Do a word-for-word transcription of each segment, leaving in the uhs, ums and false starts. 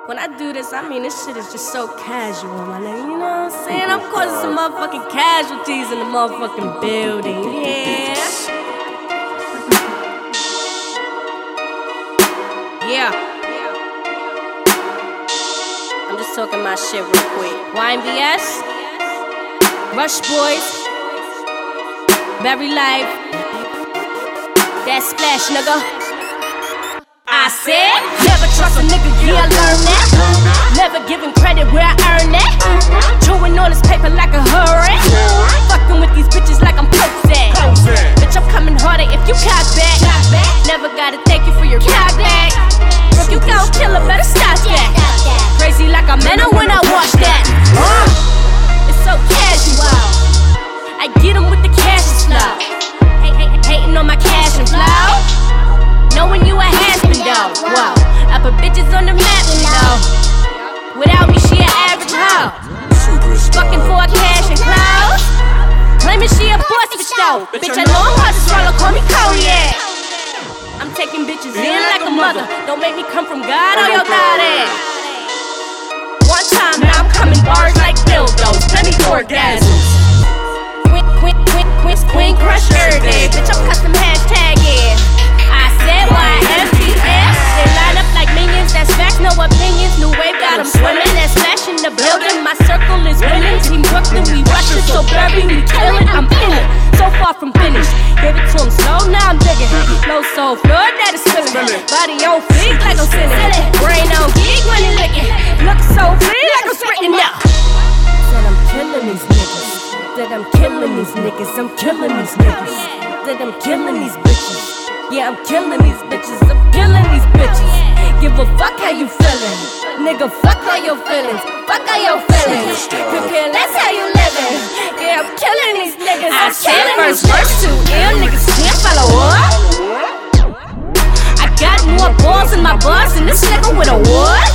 When I do this, I mean, this shit is just so casual, my nigga. You know what I'm saying? I'm causing some motherfucking casualties in the motherfucking building, yeah. Yeah. I'm just talking my shit real quick. Y N B S, Rush Boys, Berry Life, that splash, nigga. I said, never trust a nigga, yeah, I learned that. Never giving credit where I earn that. Chewing on this paper like a hurry. Fucking with these bitches like I'm Prozac. Bitch, I'm coming harder if you cock back. Never gotta thank you for your cock back. Look, you gon' kill her, better stop that. Crazy like I'm Menno when I watch that. Uh, it's so casual. I get them with the cash and flow. Hating on my cash and flow. Knowing you a has-been though. Whoa, I put bitches on the map, you know. Without me, she an average hoe. Fucking for cash and clothes. Claiming she a boss bitch though. Bitch, I know I'm hard to swallow, call me Kodiak. I'm taking bitches in like a mother. Don't make me come from God or your daddy. One time, now I'm coming bars like dildos. Plenty orgasms. Queen, queen, queen, queen, queen crush every day. Bitch, I'm custom hashtag, yeah. I said Y N B S. They line up like minions, that's facts, no opinions. New wave got them swimming, that's flash in the building. My circle is winning, Team Brooklyn, we rushing. So Berry, we killing, I'm in it. So far from finished, gave it to him slow, now I'm digging. Flow so fluid that it's spilling. Body on fleek like I'm sinning. Brain on geek when he licking. Look so free like I'm sprinting now. Said I'm killing these niggas. Said I'm killing these niggas. I'm killing these niggas. Said I'm killing these bitches. Yeah, I'm killing these bitches, I'm killing these bitches. Give a fuck how you feelin'. Nigga, fuck all your feelings, fuck all your feelings. You care less how you living. Yeah, I'm killing these niggas, I'm I said first verse too ill, niggas can't follow up. I got more balls in my bars than this nigga with a wood.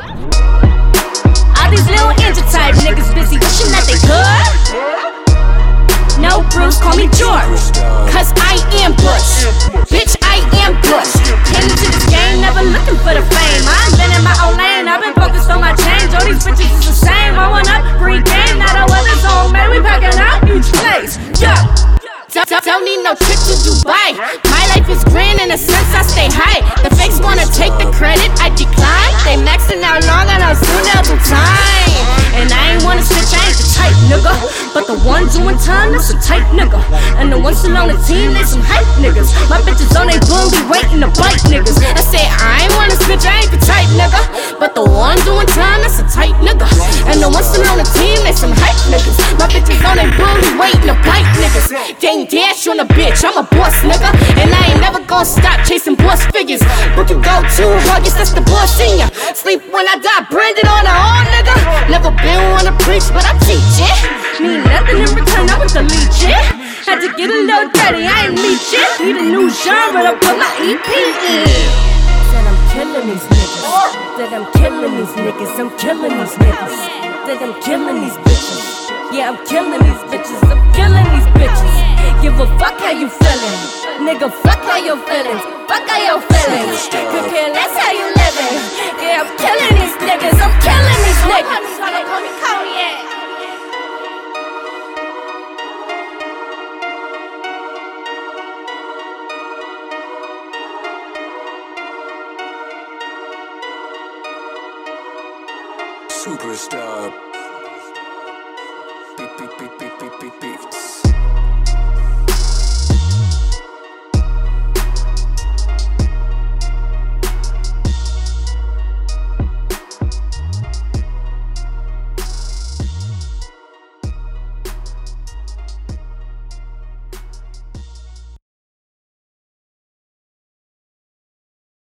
All these little injured type niggas busy wishing that they could. No Bruce, call me George, cause I am Bush. Bitch, I am Bush. Came into this game, never looking for the fame. I've been in my own lane, I've been focused on my change. All these bitches is the same. I want up, free game, not a weather's on, man. We packing out each place. Yeah. Don't, don't, don't need no trip to Dubai. My life is grand in a sense I stay high. The fakes wanna take the credit, I decline. They maxing out long and I'm soon double time. And I ain't wanna switch, I ain't the type nigga. But the ones doing time, that's a tight nigga. And the ones still on the team, they some hype niggas. My bitches on they booty waiting to bite niggas. I say I ain't wanna switch, I ain't the type nigga. But the ones doing time, that's a tight nigga. And the ones still on the team, they some hype niggas. My bitches on they booty waiting to bite niggas. Dang dash on a bitch, I'm a boss nigga. And I ain't never gonna stop chasing boss figures. But you go too hard, yes that's the boss in ya. Sleep when I die, branded on the old nigga. Never been one to preach, but I teach it. Need nothing in return, I was delete it. Had to get a little dirty, I ain't meet it. Need a new genre to put my E P in. Said I'm killing these niggas. Said I'm killing these niggas. I'm killing these niggas. Said I'm killing these bitches. Yeah, I'm killing these bitches. I'm killing these bitches. Give a fuck how you feelin'. Nigga, fuck how your feelings. Fuck how your feelings. You care less how you living. Yeah, I'm killing these niggas. I'm killing these niggas. Call me Kodiak. Superstar. Beat, beat, beat, beat, beat, beat, beats.